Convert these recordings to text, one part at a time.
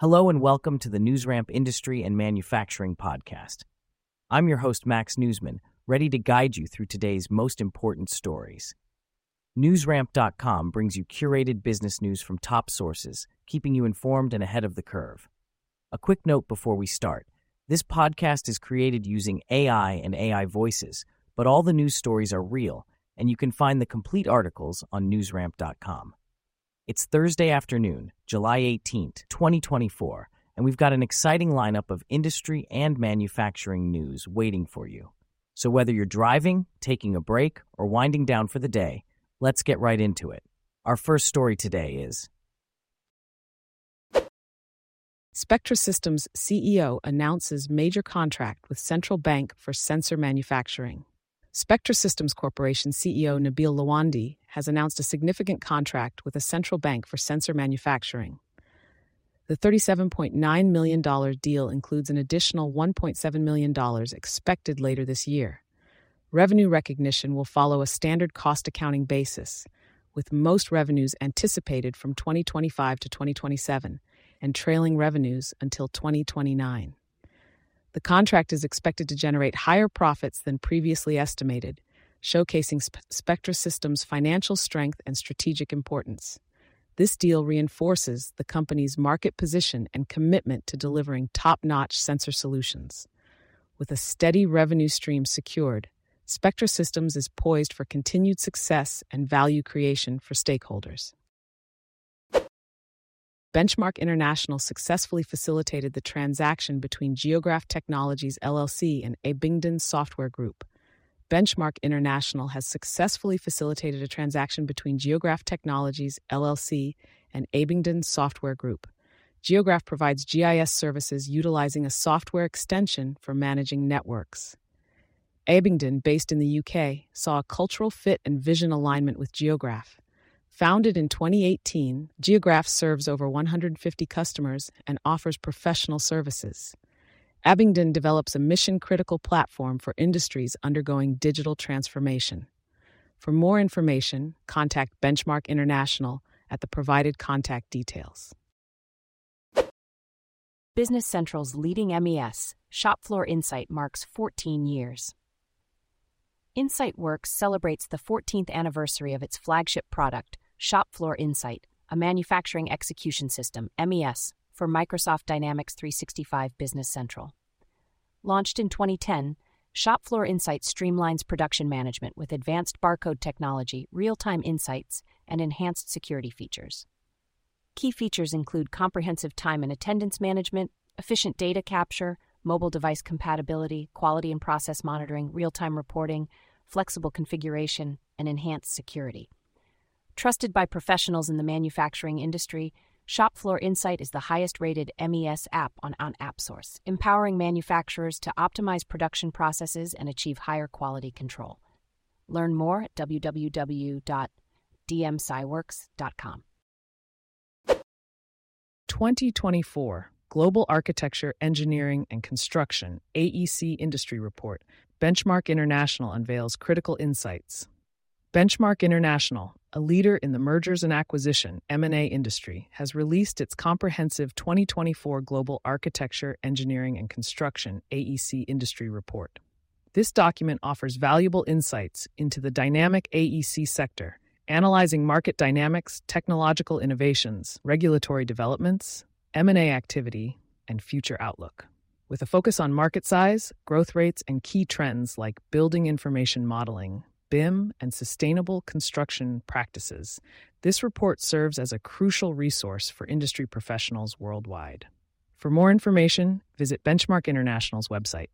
Hello and welcome to the NewsRamp Industry and Manufacturing Podcast. I'm your host, Max Newsman, ready to guide you through today's most important stories. NewsRamp.com brings you curated business news from top sources, keeping you informed and ahead of the curve. A quick note before we start. This podcast is created using AI and AI voices, but all the news stories are real, and you can find the complete articles on NewsRamp.com. It's Thursday afternoon, July 18th, 2024, and we've got an exciting lineup of industry and manufacturing news waiting for you. So whether you're driving, taking a break, or winding down for the day, let's get right into it. Our first story today is Spectra Systems CEO announces major contract with Central Bank for sensor manufacturing. Spectra Systems Corporation CEO Nabil Lawandi has announced a significant contract with a central bank for sensor manufacturing. The $37.9 million deal includes an additional $1.7 million expected later this year. Revenue recognition will follow a standard cost accounting basis, with most revenues anticipated from 2025 to 2027 and trailing revenues until 2029. The contract is expected to generate higher profits than previously estimated, showcasing Spectra Systems' financial strength and strategic importance. This deal reinforces the company's market position and commitment to delivering top-notch sensor solutions. With a steady revenue stream secured, Spectra Systems is poised for continued success and value creation for stakeholders. Benchmark International successfully facilitated the transaction between Geograph Technologies LLC and Abingdon Software Group. Benchmark International has successfully facilitated a transaction between Geograph Technologies LLC and Abingdon Software Group. Geograph provides GIS services utilizing a software extension for managing networks. Abingdon, based in the UK, saw a cultural fit and vision alignment with Geograph. Founded in 2018, Geograph serves over 150 customers and offers professional services. Abingdon develops a mission-critical platform for industries undergoing digital transformation. For more information, contact Benchmark International at the provided contact details. Business Central's leading MES, Shopfloor Insight, marks 14 years. InsightWorks celebrates the 14th anniversary of its flagship product, Shopfloor Insight, a manufacturing execution system, MES, for Microsoft Dynamics 365 Business Central. Launched in 2010, Shopfloor Insight streamlines production management with advanced barcode technology, real-time insights, and enhanced security features. Key features include comprehensive time and attendance management, efficient data capture, mobile device compatibility, quality and process monitoring, real-time reporting, flexible configuration, and enhanced security. Trusted by professionals in the manufacturing industry, Shopfloor Insight is the highest-rated MES app on AppSource, empowering manufacturers to optimize production processes and achieve higher quality control. Learn more at www.dmsciworks.com. 2024 Global Architecture, Engineering, and Construction AEC Industry Report. Benchmark International unveils critical insights. Benchmark International, a leader in the mergers and acquisition (M&A) industry, has released its comprehensive 2024 Global Architecture, Engineering, and Construction AEC Industry Report. This document offers valuable insights into the dynamic AEC sector, analyzing market dynamics, technological innovations, regulatory developments, M&A activity, and future outlook. With a focus on market size, growth rates, and key trends like building information modeling, BIM, and sustainable construction practices, this report serves as a crucial resource for industry professionals worldwide. For more information, visit Benchmark International's website.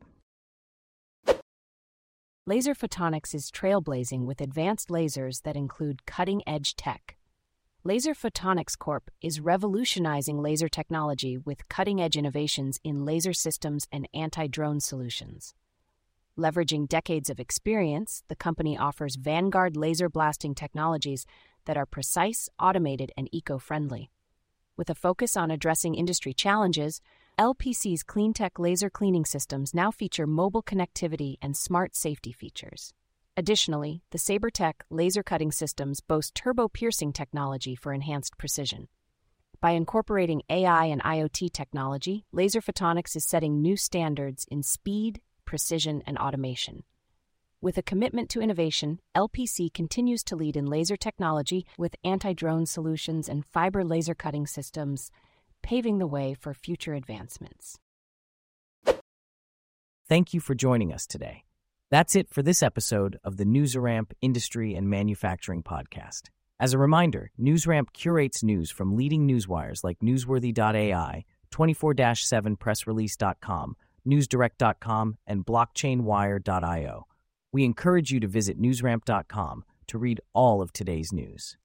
Laser Photonics is trailblazing with advanced lasers that include cutting-edge tech. Laser Photonics Corp. is revolutionizing laser technology with cutting-edge innovations in laser systems and anti-drone solutions. Leveraging decades of experience, the company offers vanguard laser blasting technologies that are precise, automated, and eco-friendly. With a focus on addressing industry challenges, LPC's cleantech laser cleaning systems now feature mobile connectivity and smart safety features. Additionally, the SaberTech laser cutting systems boast turbo-piercing technology for enhanced precision. By incorporating AI and IoT technology, Laser Photonics is setting new standards in speed, precision, and automation. With a commitment to innovation, LPC continues to lead in laser technology with anti-drone solutions and fiber laser cutting systems, paving the way for future advancements. Thank you for joining us today. That's it for this episode of the NewsRamp Industry and Manufacturing Podcast. As a reminder, NewsRamp curates news from leading newswires like Newsworthy.ai, 24/7pressrelease.com, NewsDirect.com, and BlockchainWire.io. We encourage you to visit newsramp.com to read all of today's news.